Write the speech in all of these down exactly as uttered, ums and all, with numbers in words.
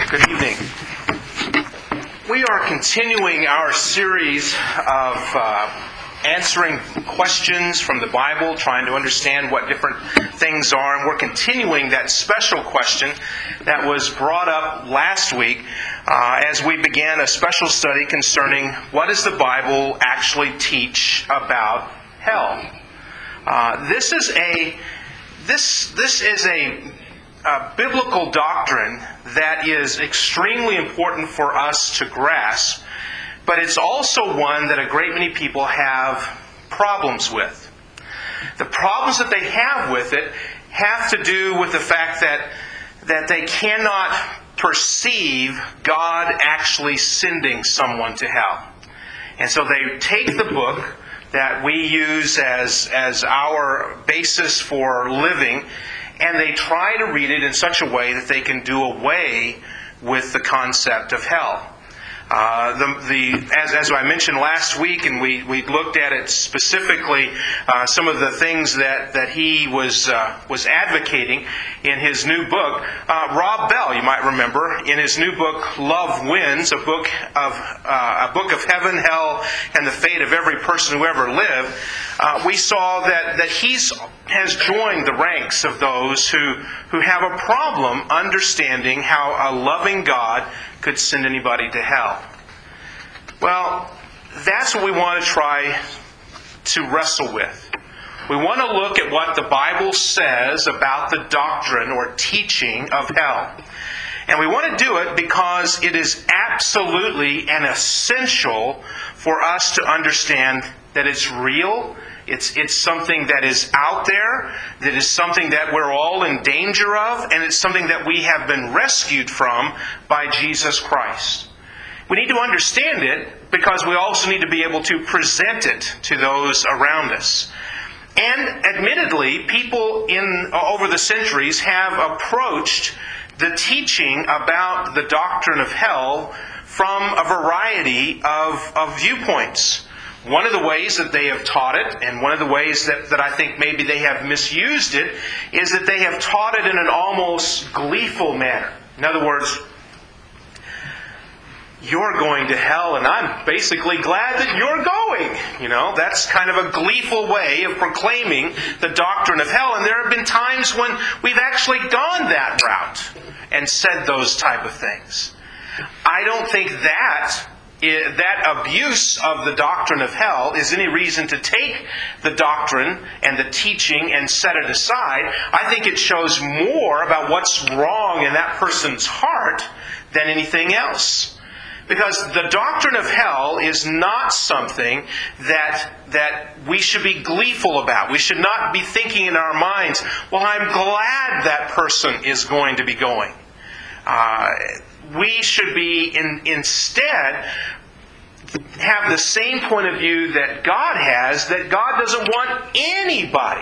Good evening. We are continuing our series of uh, answering questions from the Bible, trying to understand what different things are. And we're continuing that special question that was brought up last week uh, as we began a special study concerning what does the Bible actually teach about hell. Uh, this is a this this is a A biblical doctrine that is extremely important for us to grasp, but it's also one that a great many people have problems with. The problems that they have with it have to do with the fact that that they cannot perceive God actually sending someone to hell. And so they take the book that we use as, as our basis for living, and they try to read it in such a way that they can do away with the concept of hell. Uh, the, the as, as I mentioned last week, and we, we looked at it specifically, uh, some of the things that, that he was uh, was advocating in his new book. Uh, Rob Bell, you might remember, in his new book, Love Wins, a book of uh, a book of heaven, hell, and the fate of every person who ever lived. Uh, we saw that that he's has joined the ranks of those who who have a problem understanding how a loving God could send anybody to hell. Well, that's what we want to try to wrestle with. We want to look at what the Bible says about the doctrine or teaching of hell. And we want to do it because it is absolutely and essential for us to understand that it's real. It's, it's something that is out there, that is something that we're all in danger of, and it's something that we have been rescued from by Jesus Christ. We need to understand it because we also need to be able to present it to those around us. And admittedly, people in over the centuries have approached the teaching about the doctrine of hell from a variety of, of viewpoints. One of the ways that they have taught it, and one of the ways that, that I think maybe they have misused it, is that they have taught it in an almost gleeful manner. In other words, you're going to hell, and I'm basically glad that you're going. You know, that's kind of a gleeful way of proclaiming the doctrine of hell. And there have been times when we've actually gone that route and said those type of things. I don't think that that abuse of the doctrine of hell is any reason to take the doctrine and the teaching and set it aside. I think it shows more about what's wrong in that person's heart than anything else. Because the doctrine of hell is not something that that we should be gleeful about. We should not be thinking in our minds, well, I'm glad that person is going to be going. Uh, we should be in, instead have the same point of view that God has, that God doesn't want anybody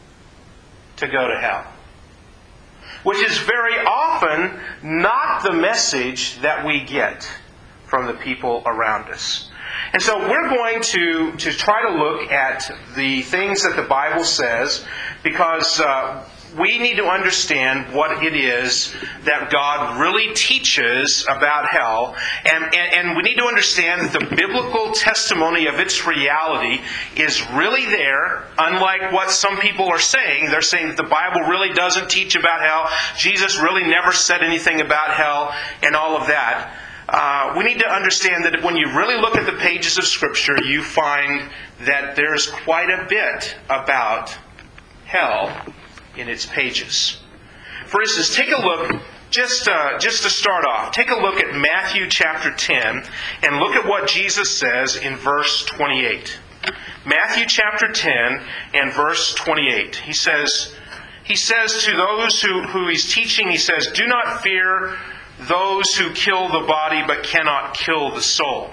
to go to hell. Which is very often not the message that we get from the people around us. And so we're going to, to try to look at the things that the Bible says, because uh, we need to understand what it is that God really teaches about hell. And, and, and we need to understand that the biblical testimony of its reality is really there, unlike what some people are saying. They're saying that the Bible really doesn't teach about hell. Jesus really never said anything about hell and all of that. Uh, we need to understand that when you really look at the pages of Scripture, you find that there's quite a bit about hell in its pages. For instance, take a look, just uh, just to start off, take a look at Matthew chapter ten and look at what Jesus says in verse twenty-eight. Matthew chapter ten and verse twenty-eight. He says, he says to those who, who he's teaching, he says, "Do not fear those who kill the body but cannot kill the soul.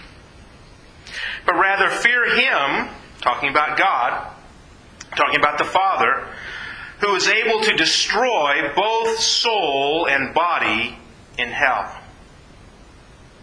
But rather fear Him," talking about God, talking about the Father, "who is able to destroy both soul and body in hell."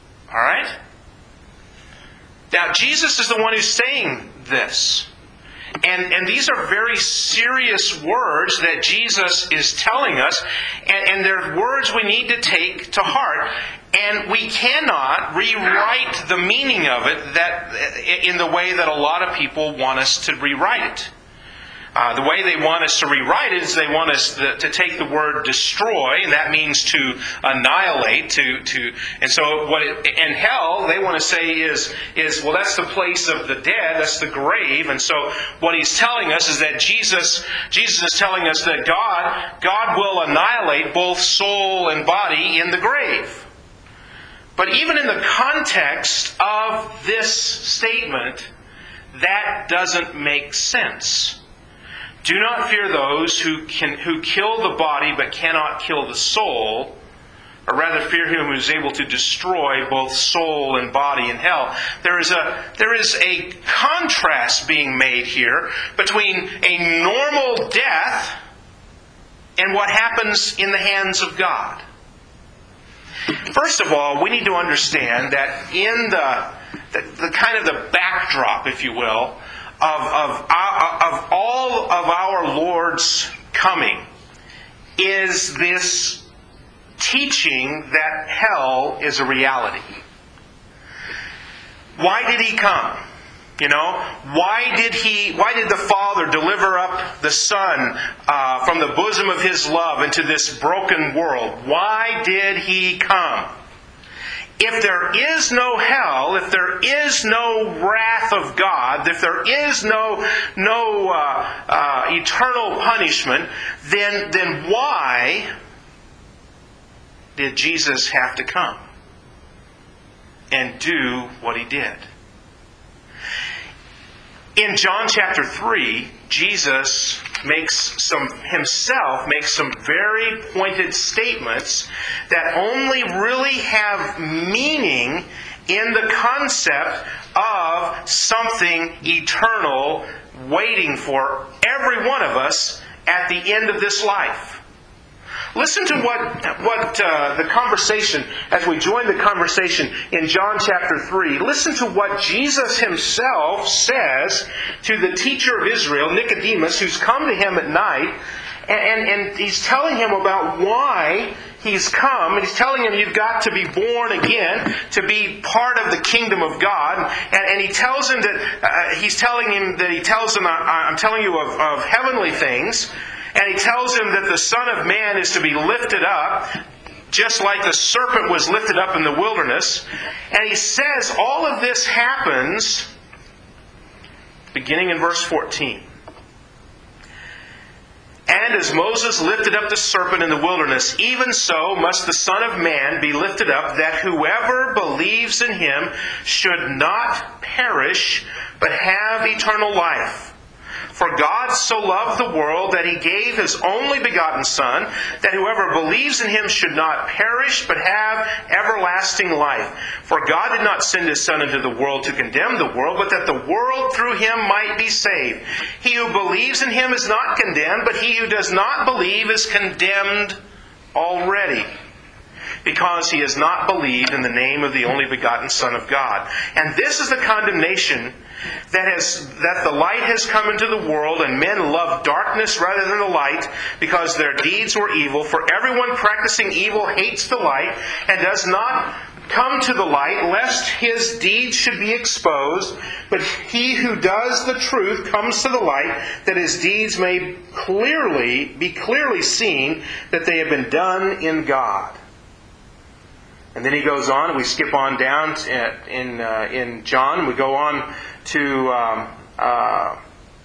Alright? Now, Jesus is the one who's saying this. And, and these are very serious words that Jesus is telling us, and, and they're words we need to take to heart. And we cannot rewrite the meaning of it that in the way that a lot of people want us to rewrite it. Uh, the way they want us to rewrite it is they want us to, to take the word destroy, and that means to annihilate. To to and so what it, in hell they want to say is is well, that's the place of the dead, that's the grave. And so what he's telling us is that Jesus Jesus is telling us that God God will annihilate both soul and body in the grave. But even in the context of this statement, that doesn't make sense. Do not fear those who can who kill the body but cannot kill the soul, or rather fear him who is able to destroy both soul and body in hell. There is a there is a contrast being made here between a normal death and what happens in the hands of God. First of all, we need to understand that in the the, the kind of the backdrop, if you will, Of, of, of all of our Lord's coming is this teaching that hell is a reality. Why did He come? You know, why did He? Why did the Father deliver up the Son uh, from the bosom of His love into this broken world? Why did He come? If there is no hell, if there is no wrath of God, if there is no no uh, uh, eternal punishment, then then why did Jesus have to come and do what He did? In John chapter three, Jesus makes some himself makes some very pointed statements that only really have meaning in the concept of something eternal waiting for every one of us at the end of this life. Listen to what what uh, the conversation, as we join the conversation in John chapter three, listen to what Jesus Himself says to the teacher of Israel, Nicodemus, who's come to Him at night, and, and, and He's telling him about why He's come. And He's telling him you've got to be born again to be part of the kingdom of God. And, and He tells him that, uh, He's telling him that He tells him, I'm telling you of, of heavenly things. And He tells him that the Son of Man is to be lifted up, just like the serpent was lifted up in the wilderness. And He says all of this happens beginning in verse fourteen. And as Moses lifted up the serpent in the wilderness, even so must the Son of Man be lifted up, that whoever believes in Him should not perish, but have eternal life. For God so loved the world that He gave His only begotten Son, that whoever believes in Him should not perish, but have everlasting life. For God did not send His Son into the world to condemn the world, but that the world through Him might be saved. He who believes in Him is not condemned, but he who does not believe is condemned already, because he has not believed in the name of the only begotten Son of God. And this is the condemnation, that has that the light has come into the world, and men love darkness rather than the light, because their deeds were evil. For everyone practicing evil hates the light, and does not come to the light, lest his deeds should be exposed. But he who does the truth comes to the light, that his deeds may clearly be clearly seen, that they have been done in God. And then he goes on, and we skip on down in uh, in John, and we go on to um, uh,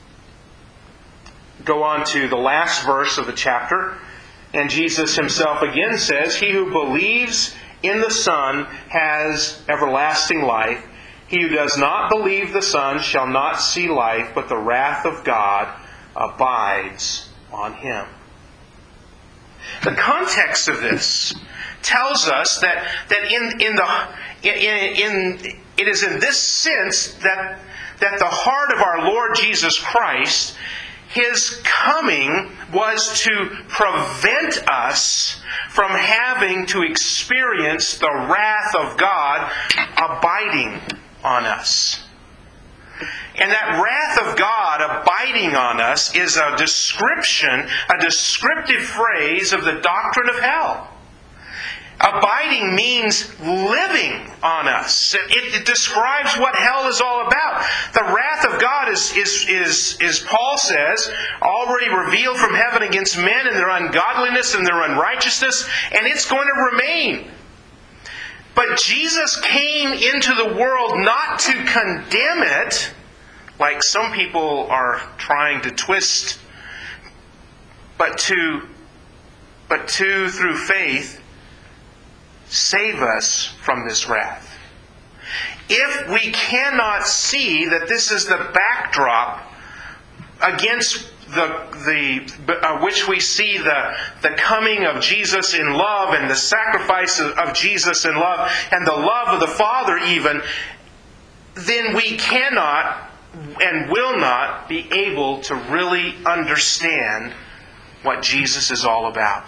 go on to the last verse of the chapter, and Jesus Himself again says, "He who believes in the Son has everlasting life. He who does not believe the Son shall not see life, but the wrath of God abides on him." The context of this tells us that that in in the in, in it is in this sense that that the heart of our Lord Jesus Christ, His coming was to prevent us from having to experience the wrath of God abiding on us. And that wrath of God abiding on us is a description, a descriptive phrase of the doctrine of hell. Abiding means living on us. It, it describes what hell is all about. The wrath of God is, is, is, is, Paul says, already revealed from heaven against men and their ungodliness and their unrighteousness, and it's going to remain. But Jesus came into the world not to condemn it, like some people are trying to twist, but to, but to, through faith, save us from this wrath. If we cannot see that this is the backdrop against the the uh, which we see the the coming of Jesus in love and the sacrifice of, of Jesus in love and the love of the Father even, then we cannot and will not be able to really understand what Jesus is all about.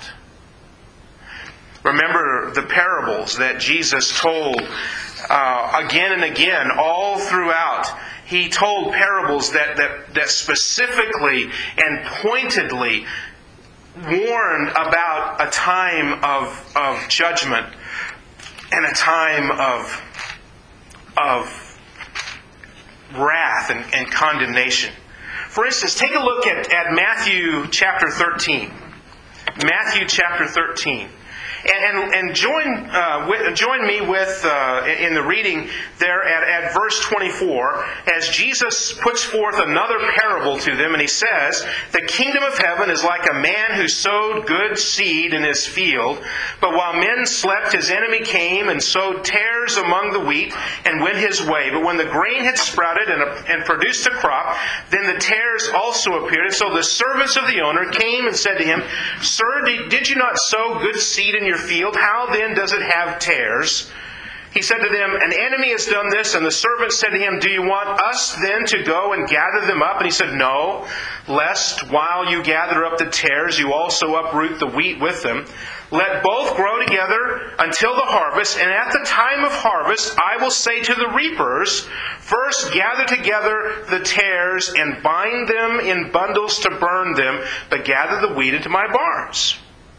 Remember the parables that Jesus told uh, again and again, all throughout. He told parables that, that, that specifically and pointedly warned about a time of, of judgment and a time of, of wrath and, and condemnation. For instance, take a look at, at Matthew chapter thirteen. Matthew chapter thirteen. And, and, and join uh, with, join me with uh, in the reading there at, at verse twenty-four as Jesus puts forth another parable to them, and he says, "The kingdom of heaven is like a man who sowed good seed in his field, but while men slept, his enemy came and sowed tares among the wheat and went his way. But when the grain had sprouted and, and produced a crop, then the tares also appeared. And so the servants of the owner came and said to him, 'Sir, did, did you not sow good seed in your field? How then does it have tares?' He said to them, 'An enemy has done this.' And the servants said to him, 'Do you want us then to go and gather them up?' And he said, 'No, lest while you gather up the tares, you also uproot the wheat with them. Let both grow together until the harvest. And at the time of harvest, I will say to the reapers, first gather together the tares and bind them in bundles to burn them, but gather the wheat into my barns.'"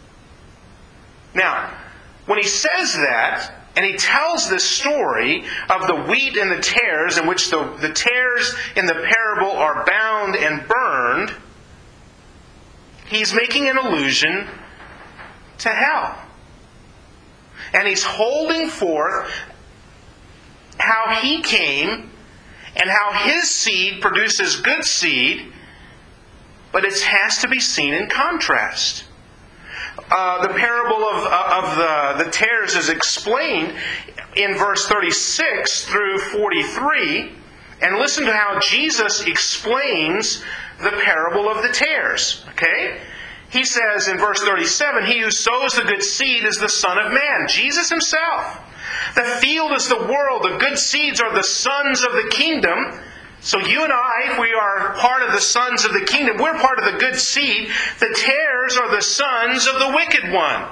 Now, when he says that, and he tells this story of the wheat and the tares, in which the, the tares in the parable are bound and burned, he's making an allusion to hell. And he's holding forth how he came and how his seed produces good seed, but it has to be seen in contrast. Uh, the parable of, of the, the tares is explained in verse thirty-six through forty-three. And listen to how Jesus explains the parable of the tares. Okay? He says in verse thirty-seven, "He who sows the good seed is the Son of Man," Jesus himself. "The field is the world. The good seeds are the sons of the kingdom." So you and I, if we are part of the sons of the kingdom, we're part of the good seed. "The tares are the sons of the wicked one."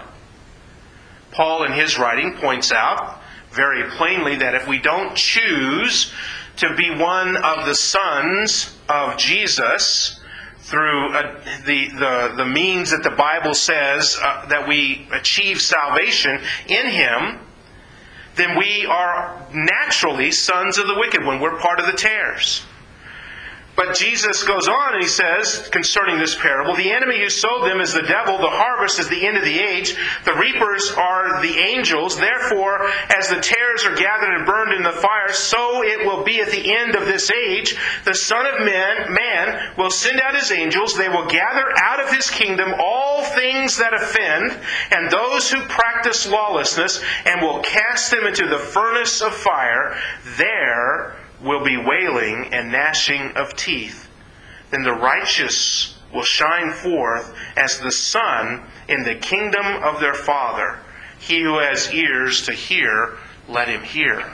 Paul in his writing points out very plainly that if we don't choose to be one of the sons of Jesus through uh, the, the, the means that the Bible says uh, that we achieve salvation in Him, then we are naturally sons of the wicked one. We're part of the tares. But Jesus goes on and he says, concerning this parable, "The enemy who sowed them is the devil. The harvest is the end of the age. The reapers are the angels. Therefore, as the tares are gathered and burned in the fire, so it will be at the end of this age. The Son of Man, man will send out His angels. They will gather out of His kingdom all things that offend, and those who practice lawlessness, and will cast them into the furnace of fire. There will be wailing and gnashing of teeth. Then the righteous will shine forth as the sun in the kingdom of their Father. He who has ears to hear, let him hear."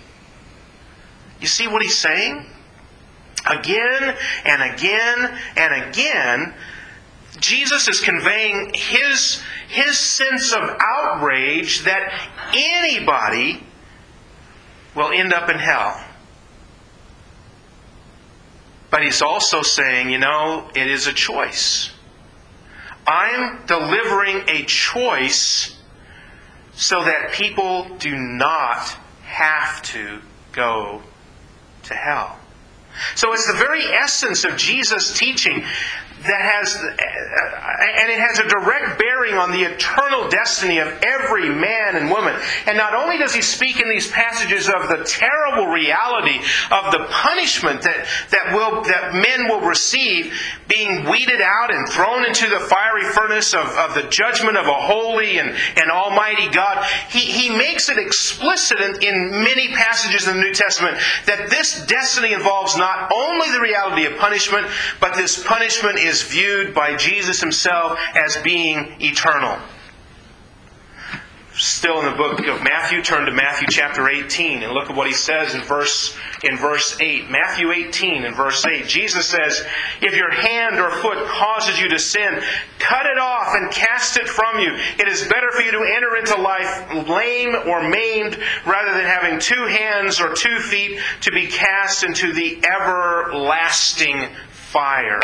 You see what he's saying? Again and again and again, Jesus is conveying his, his sense of outrage that anybody will end up in hell. But he's also saying, you know, it is a choice. I'm delivering a choice so that people do not have to go to hell. So it's the very essence of Jesus' teaching that has, and it has a direct bearing on the eternal destiny of every man and woman. And not only does he speak in these passages of the terrible reality of the punishment that, that will that men will receive, being weeded out and thrown into the fiery furnace of, of the judgment of a holy and, and almighty God, he, he makes it explicit in, in many passages in the New Testament that this destiny involves not only the reality of punishment, but this punishment is is viewed by Jesus himself as being eternal. Still in the book of Matthew, turn to Matthew chapter eighteen and look at what he says in verse in verse eight. Matthew eighteen and verse eight. Jesus says, "If your hand or foot causes you to sin, cut it off and cast it from you. It is better for you to enter into life lame or maimed rather than having two hands or two feet to be cast into the everlasting fire."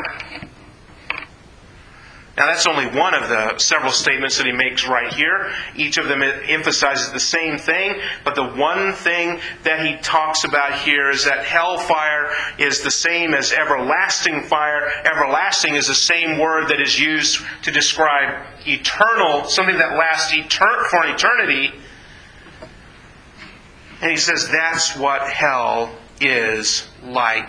Now that's only one of the several statements that he makes right here. Each of them emphasizes the same thing, but the one thing that he talks about here is that hellfire is the same as everlasting fire. Everlasting is the same word that is used to describe eternal, something that lasts etern- for an eternity. And he says that's what hell is like.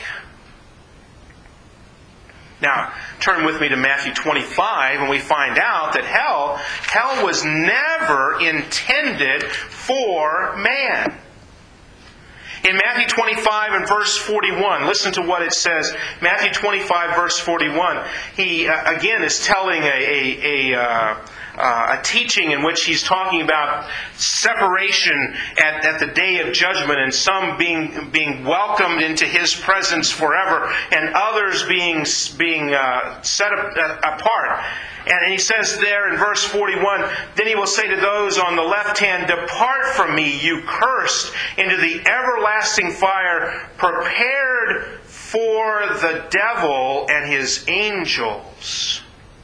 Now, turn with me to Matthew twenty-five, and we find out that hell, hell was never intended for man. In Matthew twenty-five and verse forty-one, listen to what it says. Matthew twenty-five, verse forty-one. He, uh, again, is telling a... a, a uh, Uh, a teaching in which he's talking about separation at, at the day of judgment, and some being being welcomed into his presence forever, and others being being uh, set up, uh, apart. And he says there in verse forty-one, "Then he will say to those on the left hand, 'Depart from me, you cursed, into the everlasting fire prepared for the devil and his angels.'"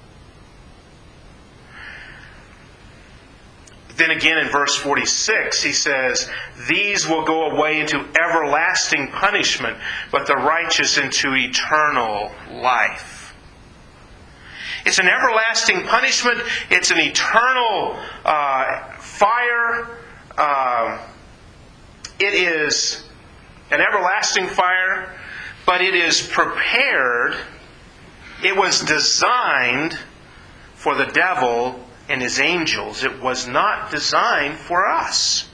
Then again in verse forty-six, he says, "These will go away into everlasting punishment, but the righteous into eternal life." It's an everlasting punishment. It's an eternal uh, fire. Uh, it is an everlasting fire, but it is prepared. It was designed for the devil and his angels. It was not designed for us.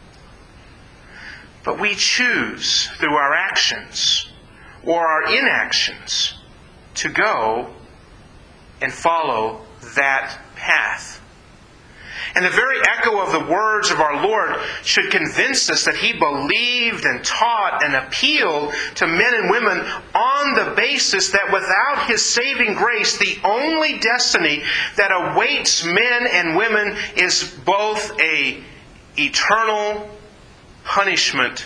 But we choose through our actions or our inactions to go and follow that path. And the very echo of the words of our Lord should convince us that He believed and taught and appealed to men and women on the basis that without His saving grace, the only destiny that awaits men and women is both a eternal punishment,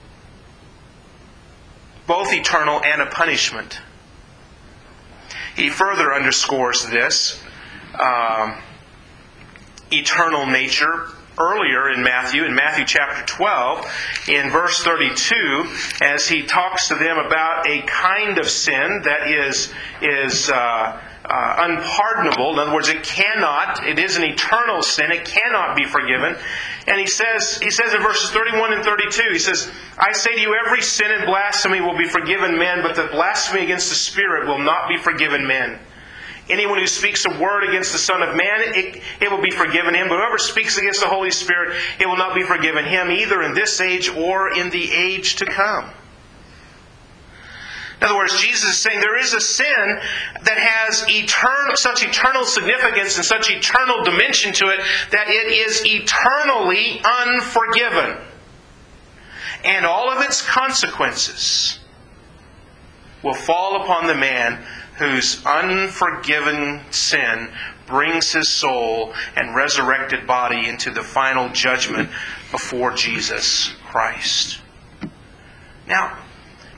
both eternal and a punishment. He further underscores this Um, eternal nature earlier in Matthew, in Matthew chapter twelve, in verse thirty-two, as he talks to them about a kind of sin that is is uh, uh, unpardonable. In other words, it cannot, it is an eternal sin, it cannot be forgiven. And he says, he says in verses thirty-one and thirty-two, he says, "I say to you, every sin and blasphemy will be forgiven men, but the blasphemy against the Spirit will not be forgiven men. Anyone who speaks a word against the Son of Man, it, it will be forgiven him. But whoever speaks against the Holy Spirit, it will not be forgiven him, either in this age or in the age to come." In other words, Jesus is saying there is a sin that has eternal, such eternal significance and such eternal dimension to it that it is eternally unforgiven. And all of its consequences will fall upon the man whose unforgiven sin brings his soul and resurrected body into the final judgment before Jesus Christ. Now,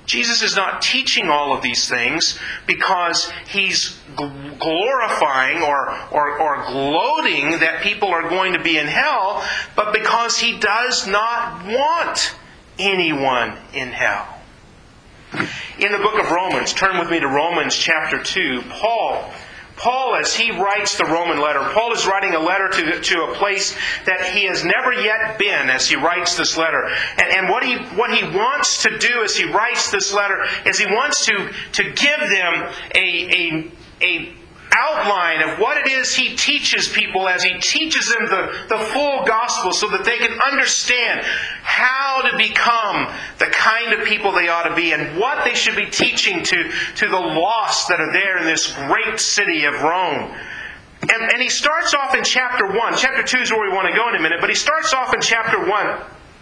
Jesus is not teaching all of these things because He's glorifying or, or, or gloating that people are going to be in hell, but because He does not want anyone in hell. In the book of Romans, turn with me to Romans chapter two, Paul Paul, as he writes the Roman letter, Paul is writing a letter to, to a place that he has never yet been as he writes this letter. And, and what he what he wants to do as he writes this letter is he wants to, to give them a, a, a outline of what it is he teaches people as he teaches them the, the full gospel so that they can understand how to become the kind of people they ought to be and what they should be teaching to, to the lost that are there in this great city of Rome. And, and he starts off in chapter one. Chapter two is where we want to go in a minute, but he starts off in chapter one.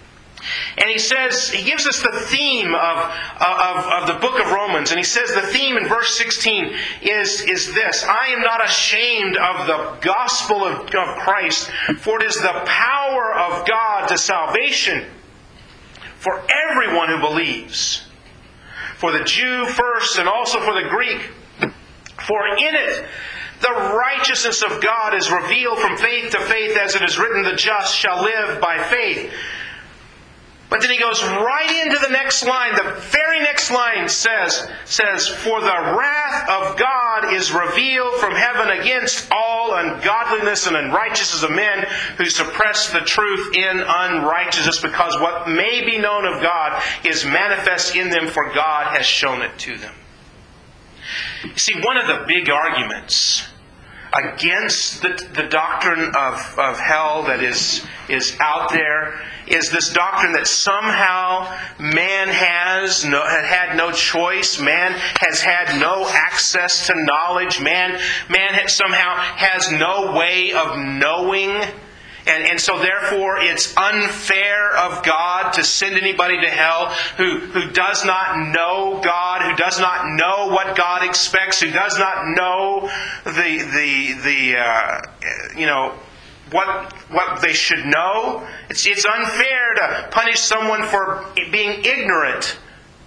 And he says, he gives us the theme of, of, of the book of Romans. And he says the theme in verse sixteen is, is this: I am not ashamed of the gospel of, of Christ, for it is the power of God to salvation for everyone who believes. For the Jew first and also for the Greek. For in it the righteousness of God is revealed from faith to faith, as it is written, the just shall live by faith. But then he goes right into the next line. The very next line says, says, For the wrath of God is revealed from heaven against all ungodliness and unrighteousness of men who suppress the truth in unrighteousness, because what may be known of God is manifest in them, for God has shown it to them. You see, one of the big arguments against the, the doctrine of, of hell that is, is out there is this doctrine that somehow man has no, had no choice, man has had no access to knowledge, man, man somehow has no way of knowing. And, and so therefore it's unfair of God to send anybody to hell who, who does not know God, who does not know what God expects, who does not know the the the uh, you know what what they should know. It's it's unfair to punish someone for being ignorant,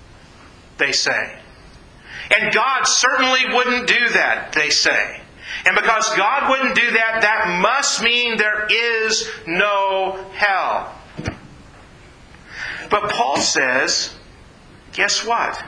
they say. And God certainly wouldn't do that, they say. And because God wouldn't do that, that must mean there is no hell. But Paul says, guess what?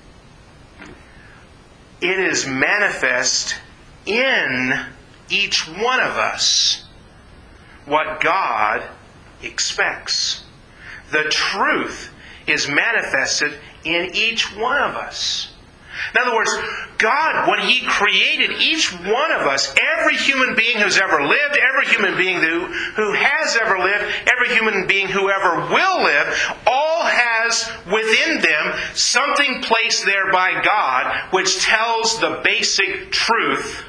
It is manifest in each one of us what God expects. The truth is manifested in each one of us. In other words, God, when He created each one of us, every human being who's ever lived, every human being who, who has ever lived, every human being who ever will live, all has within them something placed there by God which tells the basic truth.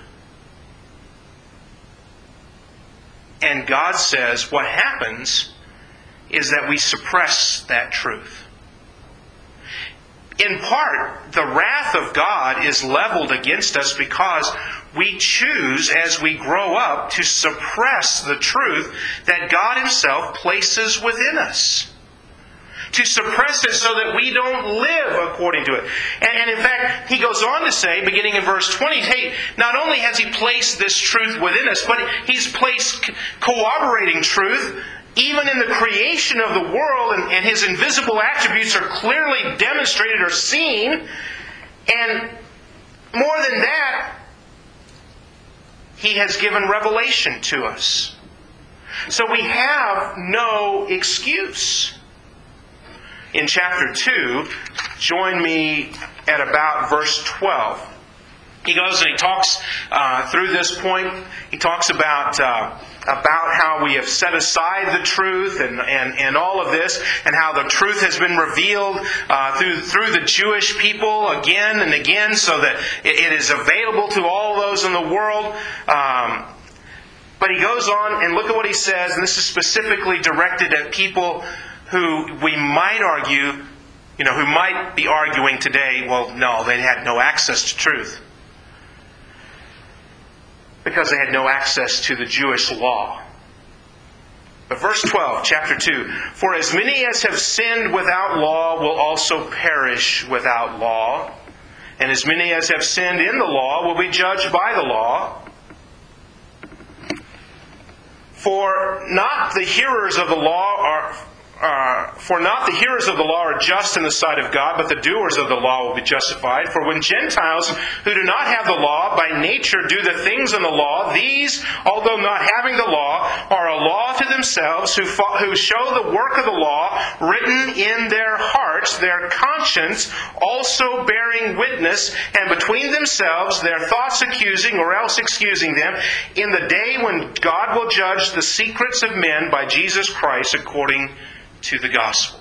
And God says what happens is that we suppress that truth. In part, the wrath of God is leveled against us because we choose, as we grow up, to suppress the truth that God Himself places within us. To suppress it so that we don't live according to it. And, and in fact, he goes on to say, beginning in verse twenty, hey, not only has He placed this truth within us, but He's placed corroborating truth even in the creation of the world, and, and His invisible attributes are clearly demonstrated or seen. And more than that, He has given revelation to us. So we have no excuse. In chapter two, join me at about verse twelve. He goes and he talks uh, through this point. He talks about uh, about how we have set aside the truth and, and, and all of this, and how the truth has been revealed uh, through through the Jewish people again and again, so that it, it is available to all those in the world. Um, but he goes on and look at what he says, and this is specifically directed at people who we might argue, you know, who might be arguing today, well, no, they had no access to truth. Because they had no access to the Jewish law. But verse twelve, chapter two. For as many as have sinned without law will also perish without law. And as many as have sinned in the law will be judged by the law. For not the hearers of the law are... Uh, for not the hearers of the law are just in the sight of God, but the doers of the law will be justified. For when Gentiles who do not have the law by nature do the things in the law, these, although not having the law, are a law to themselves, who, fo- who show the work of the law written in their hearts, their conscience also bearing witness, and between themselves their thoughts accusing or else excusing them, in the day when God will judge the secrets of men by Jesus Christ according to the gospel.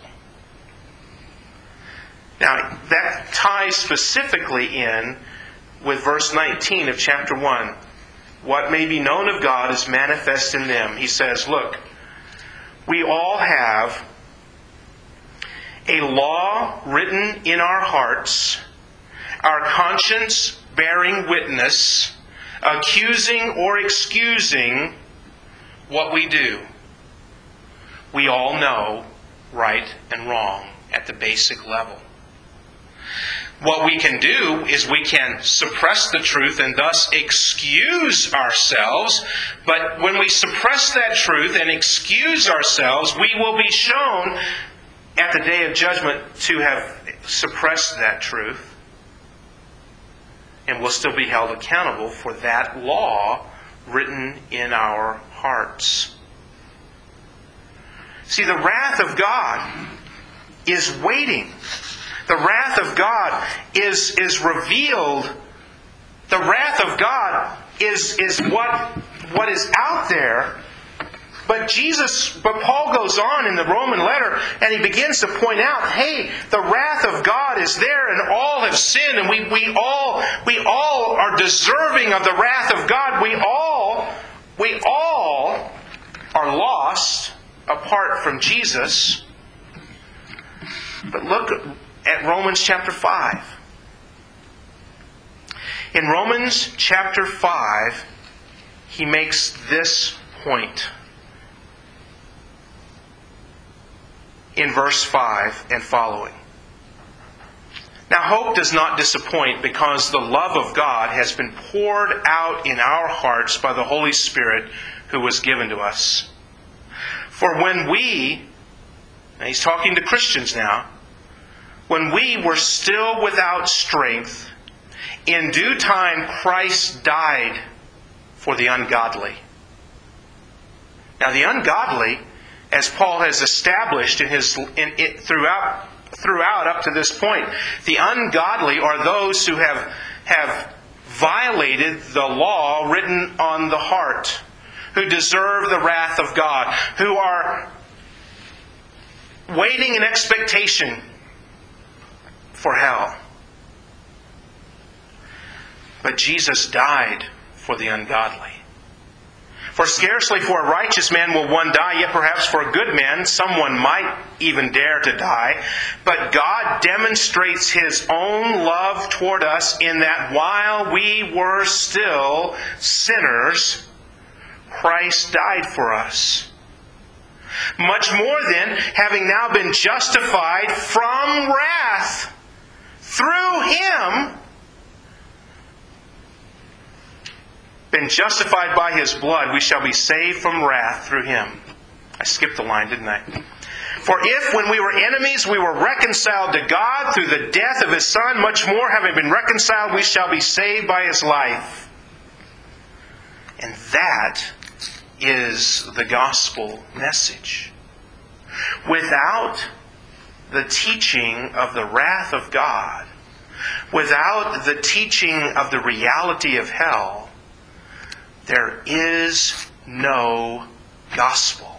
Now, that ties specifically in with verse nineteen of chapter one. What may be known of God is manifest in them. He says, look, we all have a law written in our hearts, our conscience bearing witness, accusing or excusing what we do. We all know right and wrong at the basic level. What we can do is we can suppress the truth and thus excuse ourselves. But when we suppress that truth and excuse ourselves, we will be shown at the day of judgment to have suppressed that truth. And we'll still be held accountable for that law written in our hearts. See, the wrath of God is waiting. The wrath of God is, is revealed. The wrath of God is, is what, what is out there. But Jesus, but Paul goes on in the Roman letter and he begins to point out, hey, the wrath of God is there and all have sinned and we, we all we all are deserving of the wrath of God. We all we all are lost apart from Jesus. But look at Romans chapter five. In Romans chapter five, he makes this point. In verse five and following. Now hope does not disappoint because the love of God has been poured out in our hearts by the Holy Spirit who was given to us. For when we, and he's talking to Christians now, when we were still without strength, in due time Christ died for the ungodly. Now the ungodly, as Paul has established in his in it throughout throughout up to this point, the ungodly are those who have have violated the law written on the heart, who deserve the wrath of God, who are waiting in expectation for hell. But Jesus died for the ungodly. For scarcely for a righteous man will one die, yet perhaps for a good man someone might even dare to die. But God demonstrates His own love toward us in that while we were still sinners, Christ died for us. Much more then, having now been justified from wrath through Him, been justified by His blood, we shall be saved from wrath through Him. I skipped the line, didn't I? For if when we were enemies we were reconciled to God through the death of His Son, much more having been reconciled we shall be saved by His life. And that is the gospel message. Without the teaching of the wrath of God, without the teaching of the reality of hell, there is no gospel.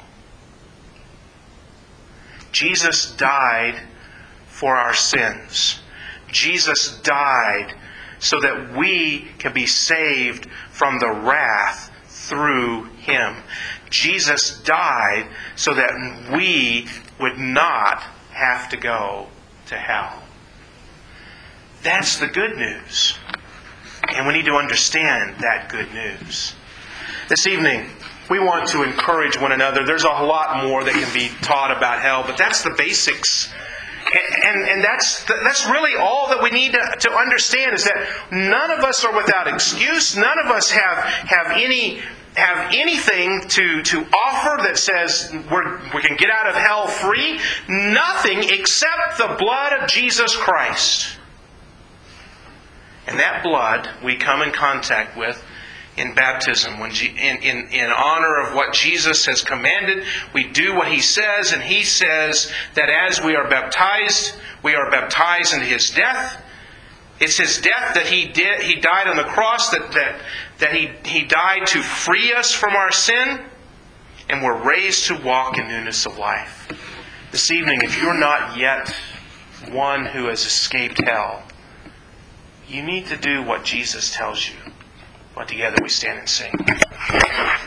Jesus died for our sins. Jesus died so that we can be saved from the wrath through Him. Jesus died so that we would not have to go to hell. That's the good news. And we need to understand that good news. This evening, we want to encourage one another. There's a lot more that can be taught about hell, but that's the basics. And, and, and that's that's really all that we need to, to understand, is that none of us are without excuse. None of us have have any have anything to, to offer that says we're, we can get out of hell free. Nothing except the blood of Jesus Christ. And that blood we come in contact with in baptism. When in, in, in honor of what Jesus has commanded, we do what He says, and He says that as we are baptized, we are baptized into His death. It's His death that He did. He died on the cross, that, that, that he, he died to free us from our sin, and we're raised to walk in newness of life. This evening, if you're not yet one who has escaped hell, you need to do what Jesus tells you. But together we stand and sing.